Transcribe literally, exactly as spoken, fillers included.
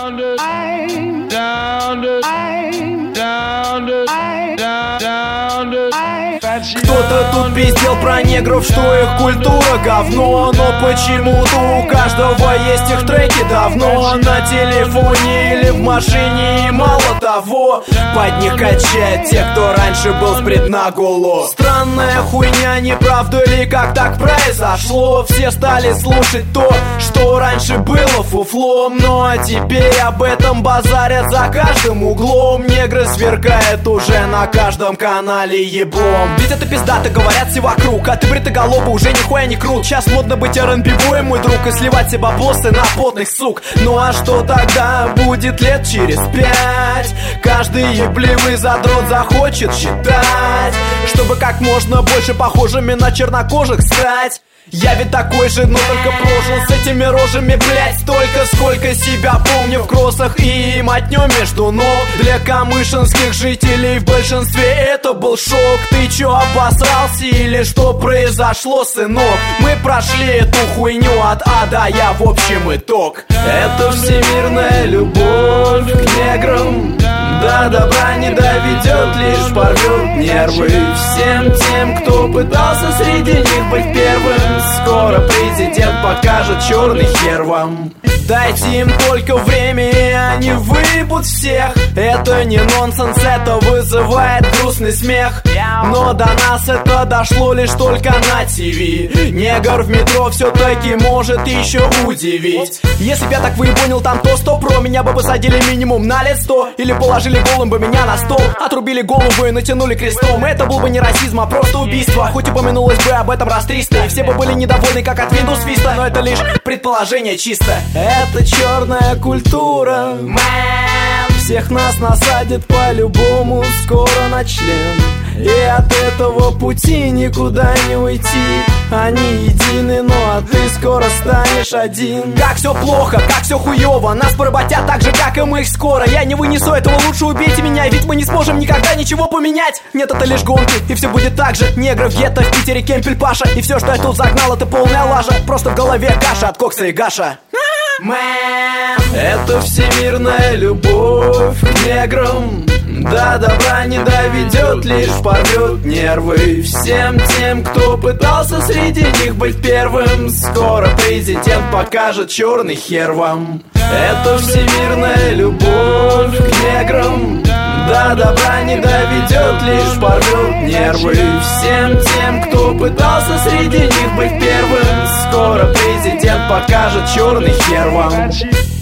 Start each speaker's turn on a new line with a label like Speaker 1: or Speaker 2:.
Speaker 1: Кто-то тут пиздел про негров, что их культура говно. Но почему-то у каждого есть их треки давно на телефоне или в машине. И мало того, под них качает те, кто раньше был сбрит наголо. Странная хуйня, не правда ли, как так произошло? Все стали слушать то, что раньше было фуфлом. Ну а теперь об этом базарят за каждым углом. Негры сверкают уже на каждом канале еблом. Ведь это пиздато, говорят все вокруг, а ты бритоголовый уже нихуя не крут. Сейчас модно быть эр энд би-боем, мой друг, и сливать все баблосы на потных сук. Ну а что тогда будет лет через пять? Каждый ебливый задрот захочет считать, чтобы как можно больше похожими на чернокожих стать. Я ведь такой же, но только прожил с этими рожами, блять, столько, сколько себя помню в кроссах и мотнём между ног. Для камышинских жителей в большинстве это был шок. Ты чё, обосрался или что произошло, сынок? Мы прошли эту хуйню от А до Я, в общем итог. Это всемирная любовь к неграм, до добра не доведет, лишь порвет нервы всем тем, кто пытался среди них быть первым. Скоро президент покажет черный хер вам. Дайте им только время, и они выебут всех. Это не нонсенс, это вызывает грустный смех. Но до нас это дошло лишь только на ТВ. Негр в метро все-таки может еще удивить. Если б я так выебонил там то сто про, меня бы посадили минимум на лет сто. Или положили голым бы меня на стол, отрубили голову и натянули крестом. Это был бы не расизм, а просто убийство. Хоть упомянулось бы об этом раз триста, и все бы были недовольны, как от Windows Vista. Но это лишь предположение чисто. Это черная культура, мэм. Всех нас насадят по-любому скоро на член. И от этого пути никуда не уйти. Они едины, но а ты скоро станешь один. Как все плохо, как все хуево. Нас поработят так же, как и мы их скоро. Я не вынесу этого, лучше убейте меня. Ведь мы не сможем никогда ничего поменять. Нет, это лишь гонки, и все будет так же. Негры в гетто, в Питере Кемпель Паша. И все, что я тут загнал, это полная лажа. Просто в голове каша от кокса и гаша. Мэм. Это всемирная любовь к неграм, до добра не доведет, лишь порвет нервы всем тем, кто пытался среди них быть первым. Скоро президент покажет черный хер вам. Это всемирная любовь к неграм, до добра не доведет, лишь порвет нервы всем тем, кто пытался среди них быть первым. Скоро президент покажет черный хер вам.